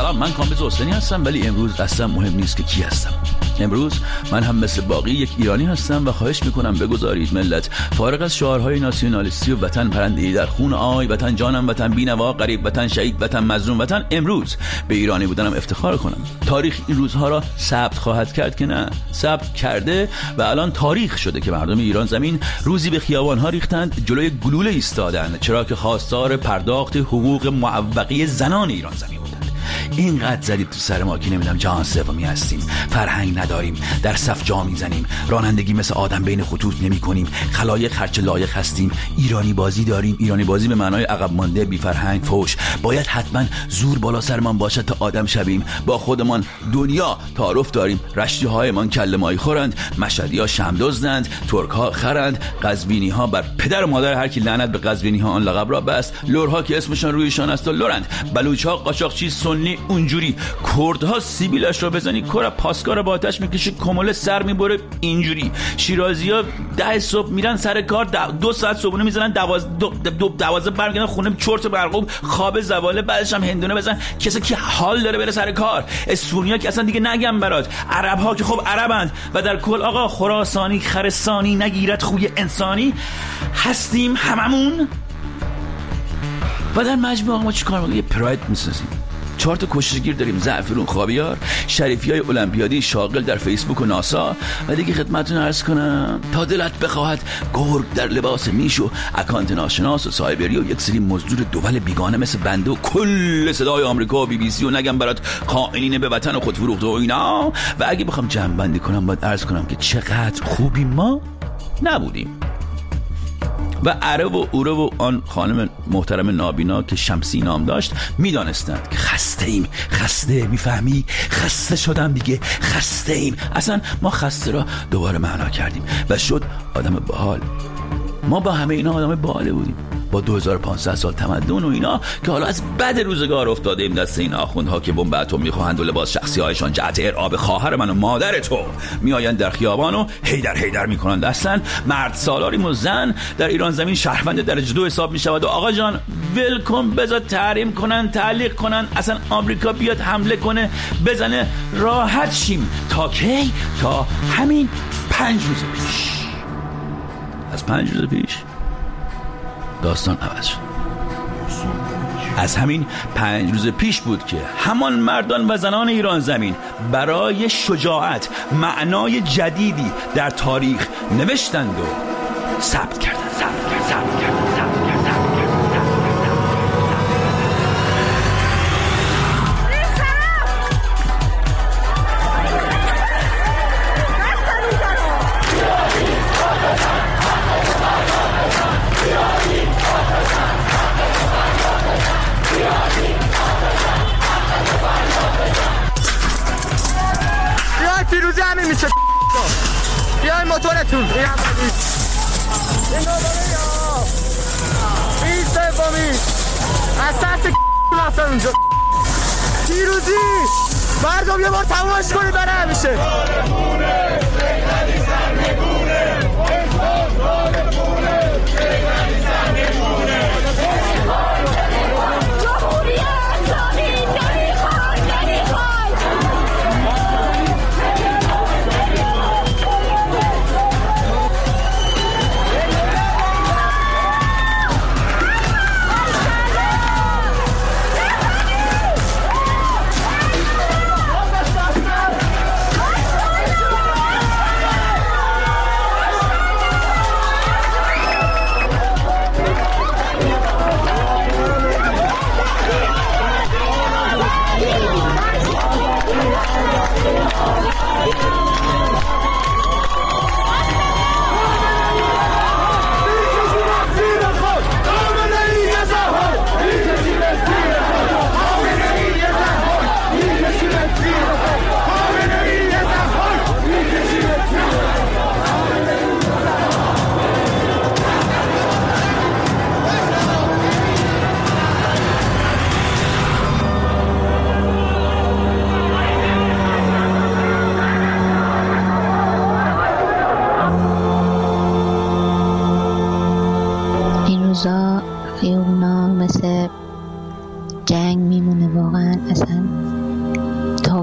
سلام، من کامبیز حسینی هستم، ولی امروز اصلا مهم نیست که کی هستم. امروز من هم مثل باقی یک ایرانی هستم و خواهش میکنم بگذارید ملت فارغ از شعارهای ناسیونالیستی و وطن پرنده‌ای در خون آی، وطن جانم، وطن بی‌نوا، غریب، وطن شهید، وطن مظلوم، وطن امروز به ایرانی بودنم افتخار کنم. تاریخ این روزها را ثبت خواهد کرد که نه، ثبت کرده و الان تاریخ شده که مردم ایران زمین روزی به خیابان‌ها ریختند، جلوی گلوله ایستادند، چرا که خواستار پرداخت حقوق معوقه زنان ایران زمین بودند. اینقدر زدید تو سر ما که نمیدونم جهان سومی هستیم، فرهنگ نداریم، در صف جا میزنیم، رانندگی مثل آدم بین خطوط نمی کنیم، خلایق خرچ لایق هستیم، ایرانی بازی داریم. ایرانی بازی به معنای عقب مانده، بی فرهنگ، فوش. باید حتما زور بالا سرمان باشد تا آدم شویم. با خودمان دنیا تعارف داریم. رشتی هایمان کله ماهی خورند، مشهدی ها شمدزدند، ترک ها خرند، قزوینی ها بر پدر و مادر هر کی لعنت به قزوینی ها آن لقب را بست، لورها که اسمشان رویشان است و لورند، بلوچ ها قاچاقچی سنی اونجوری، کردها سیبیلش رو بزنی کور پاسکار با آتش میکشه، کمله سر میبره اینجوری، شیرازی‌ها 10 صبح میرن سر کار، 2 ساعت صبحونه میزنن، 12 برمیگردن خونه چرت برقوب، خواب زواله، بعدش هم هندونه بزن. کسی که حال داره بره سر کار. اسپونیا که اصلا دیگه نگم برات. عرب‌ها که خب عربند و در کل آقا خراسانی خرسانی نگیرد خوی انسانی هستیم هممون. و در مجموع ما چیکار می‌کنیم؟ یه پراید می‌سازیم. 4 تا کشتیگیر داریم، زعفرون، خاویار، شریفیای المپیادی شاغل در فیسبوک و ناسا. و دیگه خدمتتون عرض کنم تا دلت بخواهد گرگ در لباس میش و اکانت ناشناس و سایبری و یک سری مزدور دول بیگانه مثل بنده و کل صدای آمریکا و بی بی سی و نگم برات خائنین به وطن و خودفروخته و اینا. و اگه بخوام جمع بندی کنم باید عرض کنم که چقدر خوبی ما نبودیم. و عره و اوره و آن خانم محترم نابینا که شمسی نام داشت میدانستند که خسته ایم. خسته، میفهمی؟ خسته شدم دیگه، خسته ایم. اصلا ما خسته را دوباره معنا کردیم و شد آدم باحال. ما با همه اینا آدم باحاله بودیم، با 2500 سال تمدن و اینا که حالا از بد روزگار افتاده ایم دست این آخوندها که بمب اتم میخواهند و لباس شخصی هایشان جهت ارعاب خواهر من و مادر تو میآیند در خیابان و هیدر میکنند. اصلا مرد سالاریم و زن در ایران زمین شهروند درجه 2 حساب میشود. و آقا جان ولکن، بذار تحریم کنن، تعلیق کنن، اصلا آمریکا بیاد حمله کنه بزنه، راحت شیم. تا کی؟ تا همین 5 روز پیش. از 5 روز پیش داستان عوض شد. از همین 5 روز پیش بود که همان مردان و زنان ایران زمین برای شجاعت معنای جدیدی در تاریخ نوشتند و ثبت کردند. پیروزی همین میشه. بیای موتورتون این سومی از ترس رفتن اونجا. پیروزی مردم یه بار تمامش کنید برای همیشه.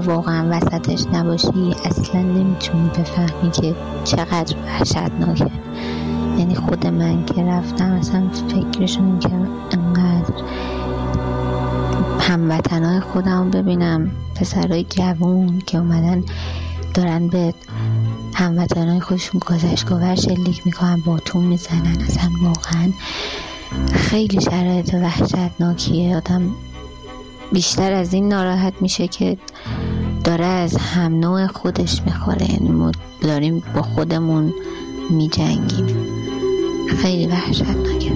واقعا وسطش نباشی اصلا نمیتونی بفهمی که چقدر وحشتناکه. یعنی خود من که رفتم اصلا فکرشو نمی‌کردم انقدر هموطنای خودم ببینم، پسرای جوون که اومدن دارن به هموطنای خودشون گذشتگاور شلیک میکنن، باتون میزنن. اصلا واقعا خیلی شرایط وحشتناکیه. آدم بیشتر از این ناراحت میشه که داره از هم نوع خودش میخوره. یعنی ما داریم با خودمون میجنگیم. خیلی وحشتناکه.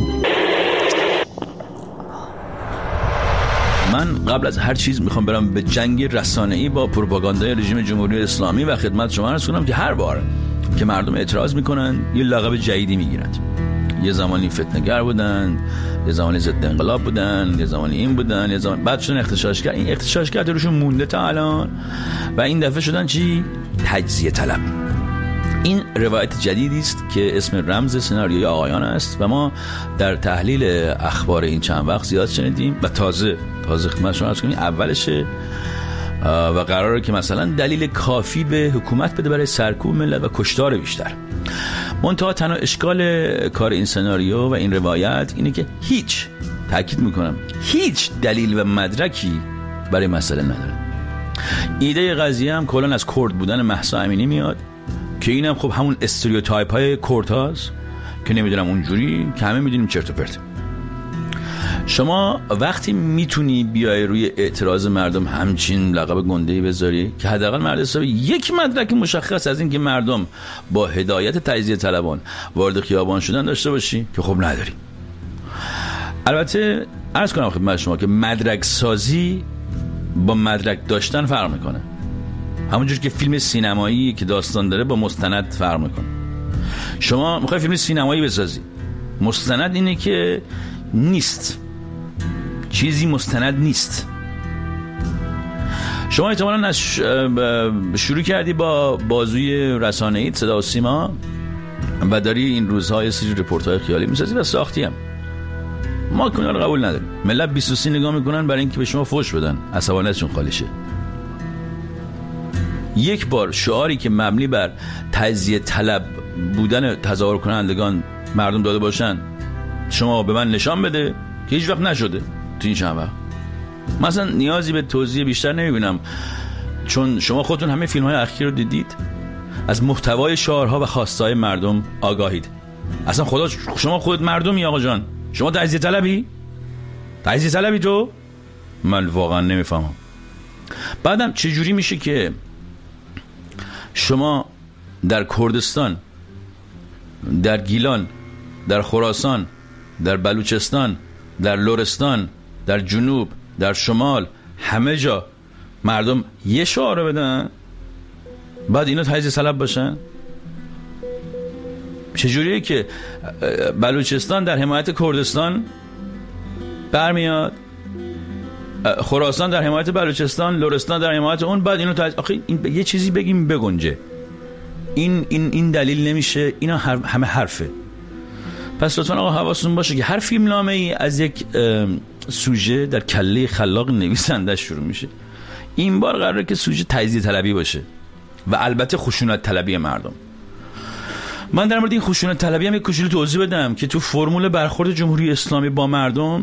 من قبل از هر چیز میخوام برم به جنگ رسانه‌ای با پروپاگاندای رژیم جمهوری اسلامی و خدمت شما عرض کنم که هر بار که مردم اعتراض میکنن یه لقب جدیدی میگیرند. یه زمانی فتنه‌گر بودن، یه زمانی ضد انقلاب بودن، یه زمانی این بودن، یه زمان بعد شدن اغتشاشگر. این اغتشاشگر روشون مونده تا الان و این دفعه شدن چی؟ تجزیه طلب. این روایت جدیدی است که اسم رمز سناریوی آقایان است و ما در تحلیل اخبار این چند وقت زیاد شنیدیم و تازه خدمت شما عرض کنیم اولشه و قراره که مثلا دلیل کافی به حکومت بده برای سرکوب ملت و کشتار بیشتر. منتها تنها اشکال کار این سناریو و این روایت اینه که هیچ، تاکید میکنم، هیچ دلیل و مدرکی برای مسئله نداره. ایده قضیه هم کلا از کرد بودن مهسا امینی میاد که اینم خب همون استریوتایپ های کرد هاست که نمیدونم اونجوری که همه میدونیم چرت و پرت. شما وقتی میتونی بیای روی اعتراض مردم همچین لقب گنده‌ای بذاری که حداقل مرد حسابی یک مدرک مشخص از این که مردم با هدایت تجزیه طلبان وارد خیابان شدن داشته باشی که خب نداری. البته عرض کنم خدمت شما که مدرک سازی با مدرک داشتن فرق میکنه. همونجور که فیلم سینمایی که داستان داره با مستند فرق میکنه. شما میخوای فیلم سینمایی بسازی، مستند اینه که نیست، چیزی مستند نیست. شما احتمالاً شروع کردی با بازوی رسانه‌ای صدا و سیما و داری این روزها یه سری رپورت‌های خیالی میسازی و ساختی هم. ما کنار قبول نداریم. ملت 23 نگاه میکنن برای اینکه به شما فوش بدن، عصبانیتشون خالی شه. یک بار شعاری که مبنی بر تجزیه طلب بودن تظاهر کنندگان مردم داده باشن شما به من نشان بده که هیچ وقت نشده تو این چند وقت. مثلا نیازی به توضیح بیشتر نمیبینم چون شما خودتون همه فیلم‌های اخیر رو دیدید، از محتوای شعارها و خواستهای مردم آگاهید. اصلا خدا شما خودت مردمی آقا جان، شما تجزیه طلبی تو؟ من واقعا نمیفهمم. بعدم چجوری میشه که شما در کردستان، در گیلان، در خراسان، در بلوچستان، در لرستان، در جنوب، در شمال، همه جا مردم یه شعار بدن بعد اینا تجزیه طلب باشن؟ چجوریه که بلوچستان در حمایت کردستان برمیاد، خراسان در حمایت بلوچستان، لرستان در حمایت اون، بعد اینو آخه این یه چیزی بگیم بگنجه. این دلیل نمیشه. اینا همه حرفه. پس لطفا آقا حواستون باشه که هر فیلمنامه ای از یک سوژه در کله خلاق نویسنده شروع میشه. این بار قراره که سوژه تجزیه طلبی باشه و البته خشونت طلبی مردم. من در مورد این خشونت طلبی هم یک کوچولو توضیح بدم که تو فرمول برخورد جمهوری اسلامی با مردم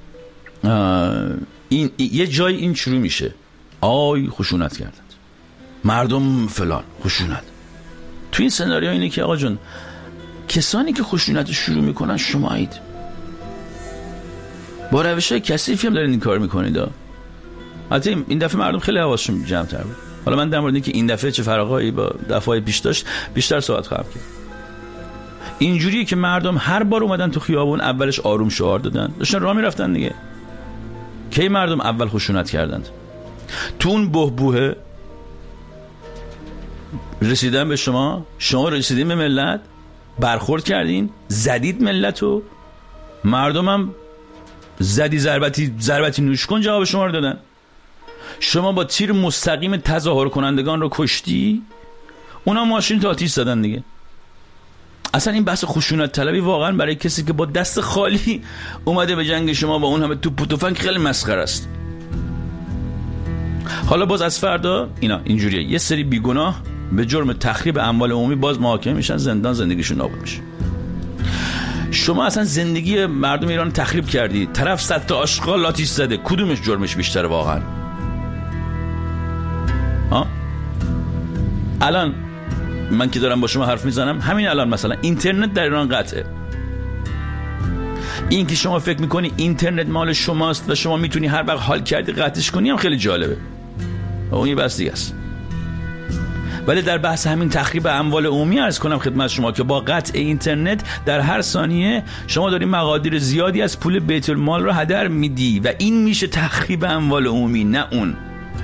این یه جای این شروع میشه. آی خشونت کردند مردم فلان خشونت. تو این سناریو اینه که آقا جون کسانی که خشونت شروع میکنن شمایید، با روش‌های کثیفی هم دارین این کار میکنید. البته این دفعه مردم خیلی حواسشون جمع‌تر بود. حالا من در مورد اینکه این دفعه چه فرقایی با دفعه‌های پیش داشت بیشتر صحبت خواهم کرد. اینجوریه که مردم هر بار اومدن تو خیابون اولش آروم شعار دادن، داشتن راه میرفتن دیگه. کی مردم اول خشونت کردند؟ تو اون بهبوه رسیدن به شما رسیدین به ملت، برخورد کردین، زدید ملتو، مردم هم زدی ضربتی نوش کن جواب شما رو دادن. شما با تیر مستقیم تظاهر کنندگان رو کشتی، اونا ماشین تا آتیش زدن دیگه. اصلا این بحث خشونت طلبی واقعا برای کسی که با دست خالی اومده به جنگ شما با اون همه توپ و تفنگ خیلی مسخره است. حالا باز از فردا اینجوریه، یه سری بیگناه به جرم تخریب اموال عمومی باز محاکمه میشن، زندان، زندگیشون نابود میشه. شما اصلا زندگی مردم ایران تخریب کردی، طرف 100 تا آشغال آتیش زده، کدومش جرمش بیشتره واقعا؟ الان من که دارم با شما حرف میزنم، همین الان مثلا اینترنت در ایران قطعه. این که شما فکر میکنی اینترنت مال شماست و شما میتونی هر وقت حال کردی قطعش کنی هم خیلی جالبه، اون یه بحث دیگه است. ولی در بحث همین تخریب اموال عمومی عرض کنم خدمت شما که با قطع اینترنت در هر ثانیه شما داری مقادیر زیادی از پول بیت المال رو هدر میدی و این میشه تخریب اموال عمومی، نه اون.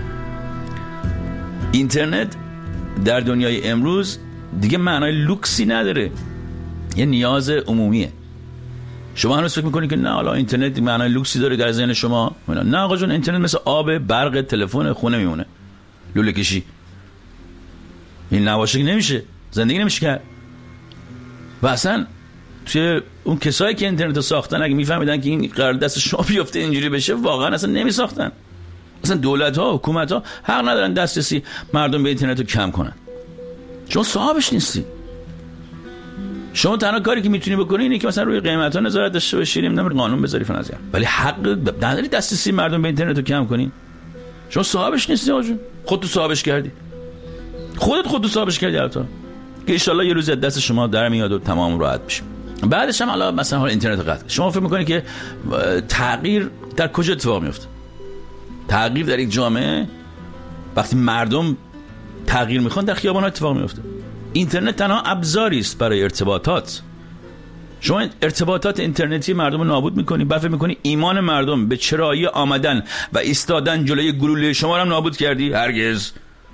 اینترنت در دنیای امروز دیگه معنای لوکسی نداره، یه نیاز عمومیه. شما هنوز فکر میکنید که نه حالا اینترنت معنای لوکسی داره در ذهن شما؟ نه آقا جون، اینترنت مثل آب، برق، تلفن، خونه میمونه. لوله کشی این نباشه نمیشه، زندگی نمیشه کرد. و اصلا توی اون کسایی که اینترنت رو ساختن اگه میفهمیدن که این قرار دست شما بیفته اینجوری بشه، واقعا اصلا نمیساختن. اصلا دولت ها، حکومت ها حق ندارن دسترسی مردم به اینترنت رو کم کنن، چون صاحبش نیستی. شما تنها کاری که میتونی بکنی اینه که مثلا روی قیمت ها نظارت داشته باشی، نمیدونم قانون بذاری فلان از این، ولی حق نداری دسترسی مردم به اینترنت رو کم کنی. شما صاحبش نیستی آقا جون، خودت صاحبش کردی، خودت صاحبش کردی. البته که ان شاءالله یه روز دست شما در میاد و تمام راحت بشه. بعدش هم حالا مثلا اینترنت قطع، شما فکر میکنید که تغییر در کجا اتفاق میفته؟ تغییر در یک جامعه وقتی مردم تغییر میخوان در خیابان‌ها اتفاق میفته. اینترنت تنها ابزاری است برای ارتباطات. شما ارتباطات اینترنتی مردم رو نابود میکنی، بعد فکر میکنی ایمان مردم به چرایی آمدن و ایستادن جلوی گلوله شما رو هم نابود کردی؟ هرگز.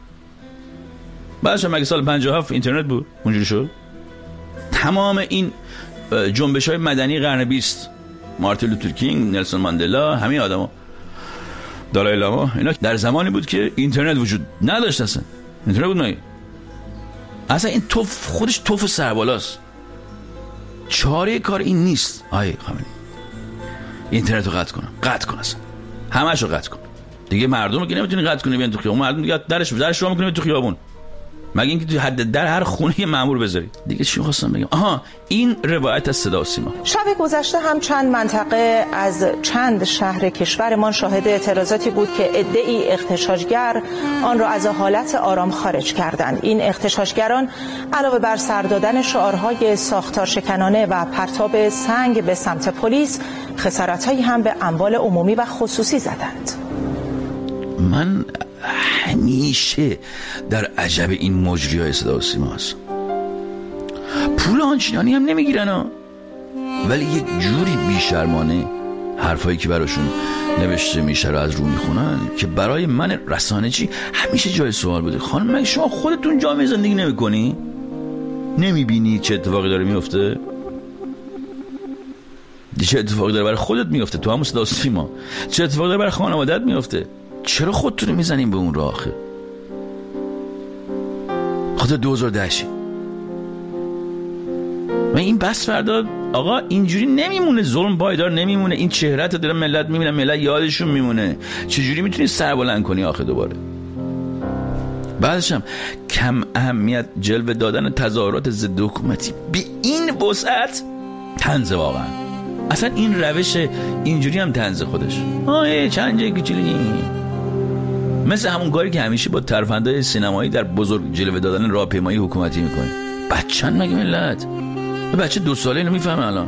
بعدش مگه سال 57 اینترنت بود اونجوری شد؟ تمام این جنبش‌های مدنی قرن 20، مارتین لوتر کینگ، نلسون ماندلا، همین آدما، دالای لاما، اینا در زمانی بود که اینترنت وجود نداشت. اصلا اینترنت بود نه، اصلا این توف خودش توف سربالاست. چاره کار این نیست. آیه خامنه‌ای اینترنت رو قطع کن، اصلا همه‌شو قطع کن دیگه. مردم رو که نمیتونی قطع کنی بیان تو خیابون، مردم دیگه درش رو میکنی تو خیابون، مگه اینکه تو حد در هر خونه یه مأمور بذاری دیگه. چی خواستم بگم؟ این روایت از صدا و سیما. شب گذشته هم چند منطقه از چند شهر کشورمان شاهد اعتراضاتی بود که عده‌ای اغتشاشگر آن را از حالت آرام خارج کردند. این اغتشاشگران علاوه بر سر دادن شعارهای ساختار شکنانه و پرتاب سنگ به سمت پلیس، خسارت‌هایی هم به اموال عمومی و خصوصی زدند. من همیشه در عجب این مجریای صدا و سیما هست. پول آنچنانی هم نمیگیرن ولی یک جوری بیشرمانه حرفایی که براشون نوشته میشه رو از رو میخونن که برای من رسانه‌چی همیشه جای سوال بوده. خانم مگه شما خودتون جامعه زندگی نمی‌کنی؟ نمیبینی چه اتفاقی داره میفته؟ چه اتفاقی داره برای خودت میفته تو همون صدا و سیما؟ چه اتفاقی داره برای خانواده‌ات میفته؟ چرا خودتون رو میزنیم به اون راه آخه؟ خاطر 2010 و این بس فردا آقا اینجوری نمیمونه، ظلم پایدار نمیمونه. این چهره تا داره ملت میبینه، ملت یادشون میمونه. چجوری میتونی سر بلند کنی آخه دوباره؟ بعدش هم کم اهمیت جلوه دادن تظاهرات ضد حکومتی به این وسعت طنز. واقعا اصلا این روش اینجوری هم طنز خودش. چند جای کوچولی مثل همون کاری که همیشه با ترفندهای سینمایی در بزرگ جلوه دادن راهپیمایی حکومتی میکنه. بچه‌ن مگه ملت؟ بچه 2 ساله اینو میفهمه الان؟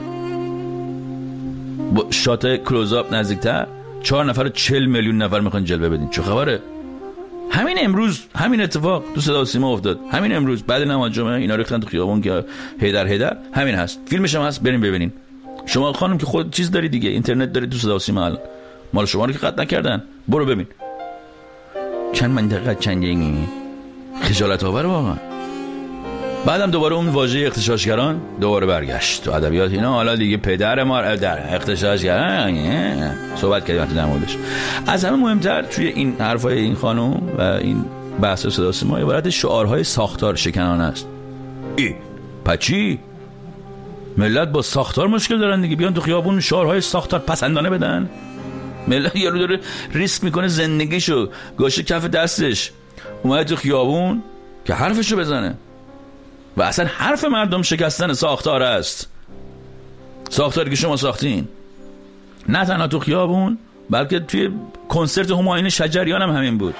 با شات کلوزآپ نزدیکتر 4 نفر و 40 میلیون نفر میخوان جلوه بدین. چه خبره؟ همین امروز همین اتفاق تو صدا و سیما افتاد. همین امروز بعد نماز جمعه اینا ریختن تو خیابون که هیدر همین هست. فیلمش هم هست، بریم ببینین. شما خانم که خود چیز داری دیگه، اینترنت داری، تو صدا و سیما الان مال شما رو که قطع نکردن، برو ببین. چند منطقه چند جنگی خجالت آور واقعا. بعدم دوباره اون واژه اغتشاشگران دوباره برگشت تو ادبیات اینا. حالا دیگه پدر ما در اغتشاشگران صحبت کردیم در موردش. از همه مهمتر توی این حرفای این خانم و این بحث صدا و سیما عبارت شعارهای ساختار شکنانه است. پچی ملت با ساختار مشکل دارن دیگه، بیان تو خیابون شعارهای ساختار پسندانه بدن. ملت یارو داره ریسک میکنه زندگیشو گاشه کف دستش، اومده تو خیابون که حرفشو بزنه. و اصلا حرف مردم شکستن ساختار است، ساختاری که شما ساختین. نه تنها تو خیابون بلکه توی کنسرت همایون شجریان هم همین بود.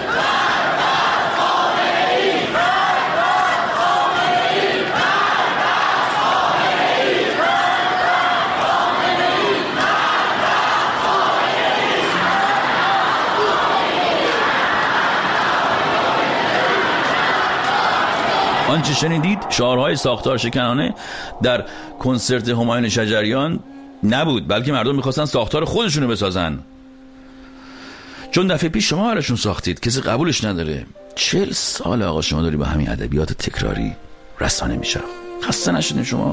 آنچه شنیدید شعارهای ساختار شکنانه در کنسرت همایون شجریان نبود، بلکه مردم میخواستن ساختار خودشونو بسازن. چون دفعه پیش شما براشون ساختید، کسی قبولش نداره. 40 سال آقا شما داری با همین ادبیات تکراری رسانه میشه. خسته نشدین شما؟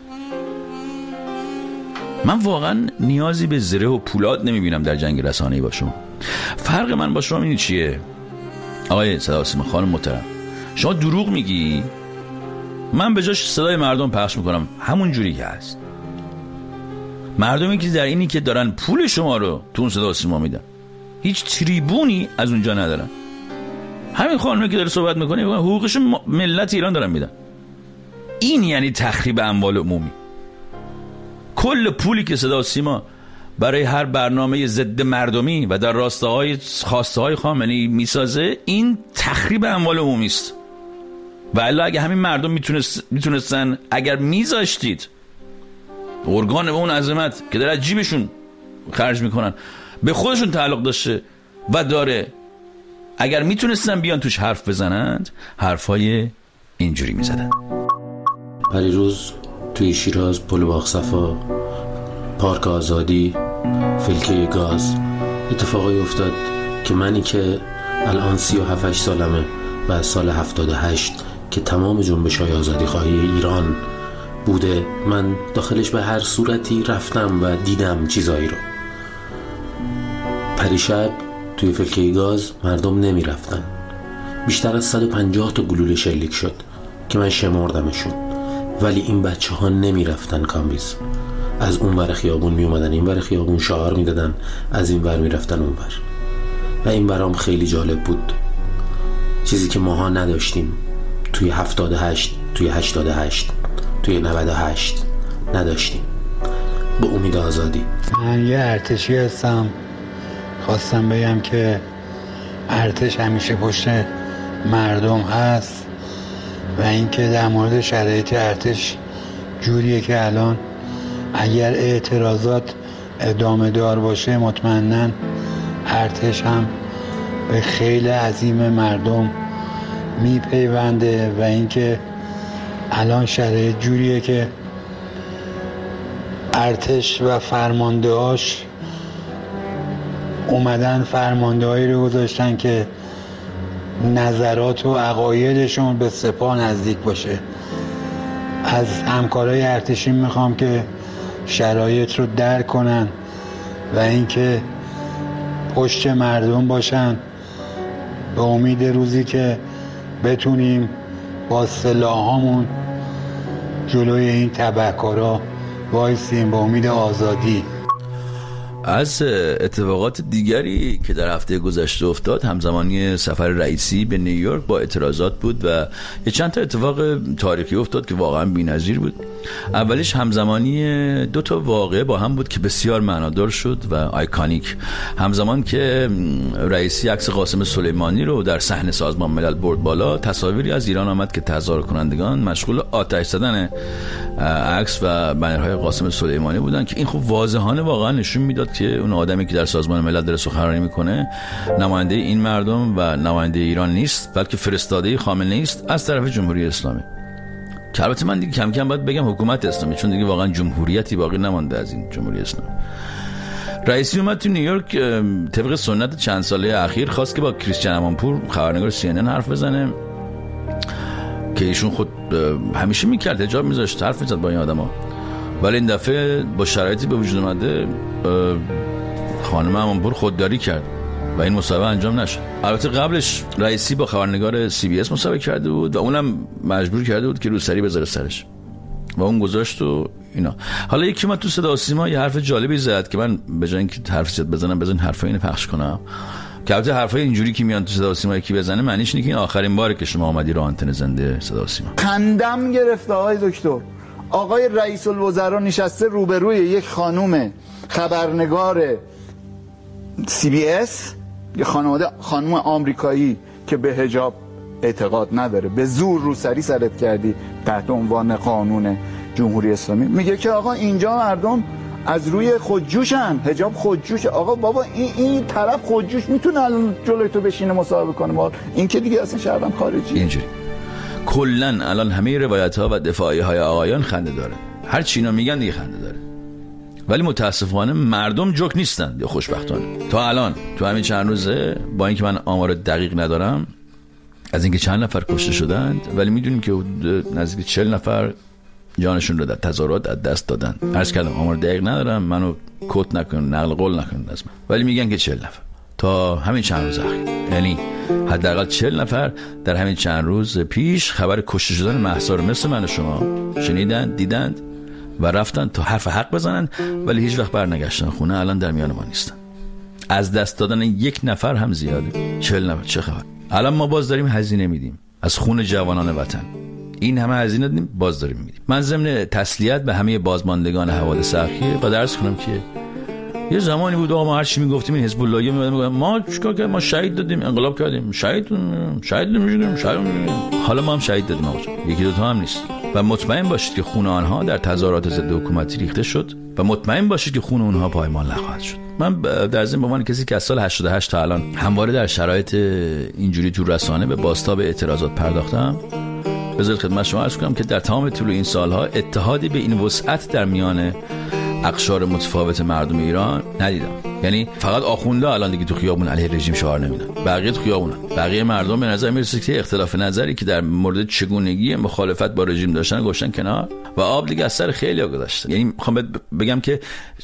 من واقعا نیازی به زره و پولاد نمیبینم در جنگ رسانه‌ای با شما. فرق من با شما اینه چیه؟ آقای صدا و سیما خانم محترم، شما دروغ میگی، من به جاش صدای مردم پخش میکنم همون جوری که هست. مردمی که در اینی که دارن پول شما رو تو اون صدا و سیما میدن، هیچ تریبونی از اونجا ندارن. همین خانمی که داره صحبت میکنه حقوقش ملت ایران دارن میدن. این یعنی تخریب اموال عمومی. کل پولی که صدا و سیما برای هر برنامه ضد مردمی و در راستاهای خواسته های خامنه‌ای میسازه، این تخریب اموال عمومی است. و الا اگه همین مردم میتونستن، اگر میذاشتید ارگان به اون عظمت که در جیبشون خرج میکنن به خودشون تعلق داشته و داره، اگر میتونستن بیان توش حرف بزنند، حرفای اینجوری میزدن. پریروز توی شیراز، پل باغصفا، پارک آزادی، فلکه گاز اتفاقی افتاد که منی که الان 37 سالمه و از سال 78 که تمام جنبش‌های آزادیخواهی ایران بوده، من داخلش به هر صورتی رفتم و دیدم چیزایی رو. پریشب توی فلکه گاز مردم نمی رفتن. بیشتر از 150 تا گلوله شلیک شد که من شمردمشون، ولی این بچه ها نمی رفتن کامبیز. از اون ور خیابون می اومدن این ور خیابون، شعار می دادن، از این ور می رفتن اون ور. و این برام خیلی جالب بود، چیزی که ماها نداشتیم توی 78 توی 88 توی 98 نداشتیم. به امید آزادی. من یه ارتشی هستم، خواستم بگم که ارتش همیشه پشت مردم هست و اینکه در مورد شرایط ارتش جوریه که الان اگر اعتراضات ادامه دار باشه، مطمئناً ارتش هم به خیلی عظیم مردم میپیونده و اینکه الان شرایط جوریه که ارتش و فرماندهاش اومدن فرماندهایی رو گذاشتن که نظرات و عقایدشون به سپاه نزدیک باشه. از همکارای ارتشی میخوام که شرایط رو درک کنن و اینکه پشت مردم باشن، به امید روزی که بتونیم با سلاحامون جلوی این تبهکارا وایسیم، به امید آزادی. از اتفاقات دیگری که در هفته گذشته افتاد، همزمانی سفر رئیسی به نیویورک با اعتراضات بود و یه چند تا اتفاق تاریخی افتاد که واقعا بی‌نظیر بود. اولیش همزمانی 2 تا واقعه با هم بود که بسیار معنادار شد و آیکونیک. همزمان که رئیسی عکس قاسم سلیمانی رو در صحنه سازمان ملل برد بالا، تصاویری از ایران آمد که تظاهر کنندگان مشغول آتش زدن عکس و بنرهای قاسم سلیمانی بودن که این خب واضحانه واقعا نشون میداد که اون آدمی که در سازمان ملل داره سخنرانی میکنه نماینده این مردم و نماینده ایران نیست، بلکه فرستاده خامنه‌ای است از طرف جمهوری اسلامی. که البته من دیگه کم کم باید بگم حکومت اسلامی، چون دیگه واقعا جمهوریتی باقی نمانده از این جمهوری اسلامی. رئیسی اومد تو نیویورک، طبق سنت چند ساله اخیر خواست که با کریستیان امانپور خبرنگار CNN حرف بزنه که ایشون خود همیشه میکرد، حجاب میذاشت، حرف میزد با این آدما. ولی این دفعه با شرایطی به وجود اومده خانم امانپور خودداری کرد و این مصاحبه انجام نشد. البته قبلش رئیسی با خبرنگار CBS مصاحبه کرده بود و اونم مجبور کرده بود که روسری بذاره سرش. و اون گذاشت و اینا. حالا یکی من تو صدا و سیما یه حرف جالبی زد که من به جای اینکه حرف زیاد بزنم بزن حرفا اینو پخش کنم، که البته حرفای اینجوری که میان تو صدا و سیما یکی بزنه معنیش اینه که این آخرین باره که شما اومدی رو آنتن زنده صدا و سیما. خندم گرفته آقای دکتر. آقای رئیس الوزراء نشسته روبروی یک خانم خبرنگار CBS، یه خانم آمریکایی که به حجاب اعتقاد نداره، به زور روسری سرت کردی تحت عنوان قانون جمهوری اسلامی، میگه که آقا اینجا مردم از روی خودجوشن، حجاب خودجوش. آقا بابا این طرف خودجوش میتونه الان جلوی تو بشینه مصاحبه کنه، این که دیگه اصلا شهرام خارجی. اینجوری کلن الان همه روایت ها و دفاعی های آقایان خنده داره، هر چی اینا میگن دیگه خنده داره، ولی متاسفانه مردم جوک نیستن یا خوشبختانه. تا الان تو همین چند روزه با اینکه من آمار دقیق ندارم از اینکه چند نفر کشته شدند، ولی میدونیم که نزدیک 40 نفر جانشون رو در تظاهرات از دست دادن. عرض کردم آمار دقیق ندارم، منو کوت نکنن، نقل قول نکنن از من، ولی میگن که 40 نفر تا همین چند روز اخیر، یعنی حداقل 40 نفر در همین چند روز پیش خبر کشته شدن مهسا رو مثل من و شما شنیدن، دیدند و رفتن تا حرف حق بزنن، ولی هیچ وقت برنگشتن خونه. الان در میان ما نیستن. از دست دادن یک نفر هم زیاده. 40 نفر چه خبر؟ الان ما باز داریم هزینه میدیم از خون جوانان وطن. این همه هزینه دادیم، باز داریم میدیم. من ضمن تسلیت به همه بازماندگان حوادث اخیر با درس کنم که یه زمانی بود آقا ما هر چی میگفتیم این حزب اللهی میگفتن ما چیکار کردیم، ما شهید دادیم، انقلاب کردیم، شهید میشدیم. حالا ما هم شهید دادیم آقا، یکی دو تا هم نیست. و مطمئن باشید که خون آنها در تظاهرات ضد حکومتی ریخته شد و مطمئن باشید که خون اونها پایمال نخواهد شد. من در ضمن به عنوان کسی که از سال 88 تا الان همواره در شرایط اینجوری تو رسانه به بازتاب اعتراضات پرداختم، بذارید خدمت شما عرض کنم که در تمام طول این سالها اتحادی به این وسعت در میان اقشار متفاوت مردم ایران ندیدم. یعنی فقط آخونده الان دیگه تو خیابون علیه رژیم شعار نمیدن، بقیه تو خیابونن. بقیه مردم به نظر میرسه که اختلاف نظری که در مورد چگونگی مخالفت با رژیم داشتن گذاشتن کنار و آب دیگه از سر خیلی‌ها گذشته. یعنی میخوام بگم که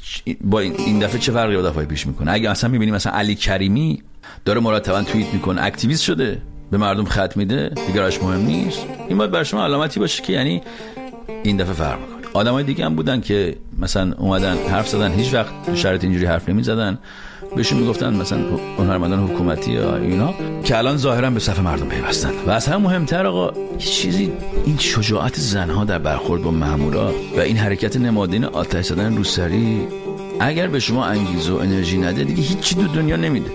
با این دفعه چه فرقی با دفعه پیش میکنه. اگه مثلا میبینیم مثلا علی کریمی داره مرتبا توییت میکنه، اکتیویست شده، به مردم خط میده، دیگه راش مهم نیست، این باید برای شما علامتی باشه که یعنی این دفعه فرق میکنه. آدمای دیگه هم بودن که مثلا اومدن حرف زدن، هیچ وقت تو شرایط اینجوری حرف نمیزدن، بهشون میگفتن مثلا هنرمندان حکومتی یا اینا، که الان ظاهرا به صف مردم پیوستن. و از همه مهمتر آقا یه چیزی، این شجاعت زنها در برخورد با مامورا و این حرکت نمادین آتش زدن روسری، اگر به شما انگیزه و انرژی نده دیگه هیچی تو دنیا نمیده.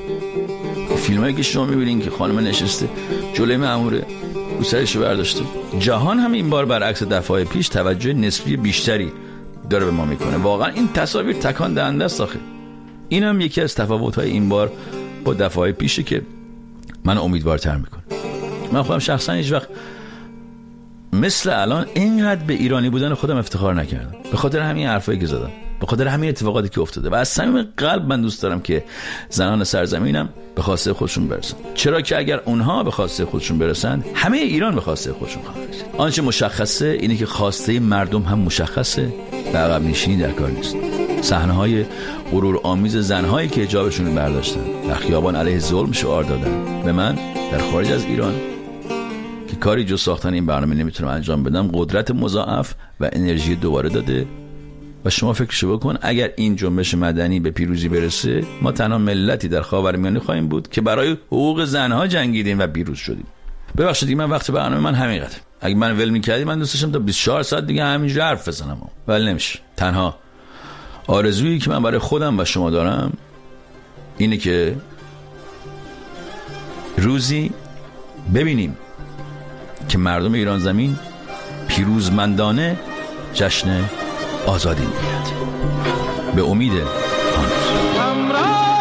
فیلمایی که شما میبینین که خانم نشسته جلوی ماموره روسریشو برداشته، جهان هم این بار برعکس دفعه پیش توجه نسبی بیشتری داره به ما میکنه. واقعا این تصاویر تکان دهنده است آخه. این هم یکی از تفاوت‌های این بار با دفعه پیشه که من امیدوارتر میکنه. من خودم شخصا هیچ وقت مثل الان اینقدر به ایرانی بودن خودم افتخار نکردم، به خاطر همین حرفایی که زدم، به خاطر همین اتفاقاتی که افتاده. و از صمیم قلب من دوست دارم که زنان سرزمینم به خواسته خودشون برسن، چرا که اگر اونها به خواسته خودشون برسن همه ایران به خواسته خودشون خواهد رسید. آنچه مشخصه اینه که خواسته مردم هم مشخصه و عقب نشینی در کار نیست. صحنه‌های غرور آمیز زنهایی که حجابشون رو برداشتن، در خیابان علیه ظلم شعار دادن، به من در خارج از ایران که کاری جز ساختن این برنامه نمیتونم انجام بدم قدرت مضاعف و انرژی دوباره داده. و شما فکرشو بکن اگر این جنبش مدنی به پیروزی برسه، ما تنها ملتی در خاورمیانه خواهیم بود که برای حقوق زنها جنگیدیم و پیروز شدیم. ببخشید دیگه من وقت برنامه من همین قدر. اگه من ول می‌کردی من دوست داشتم تا 24 ساعت دیگه همینجوری حرف بزنم، ولی نمیشه. تنها آرزویی که من برای خودم و شما دارم اینه که روزی ببینیم که مردم ایران زمین پیروزمندانه جشن آزادی می‌گیرد. به امید آن روز.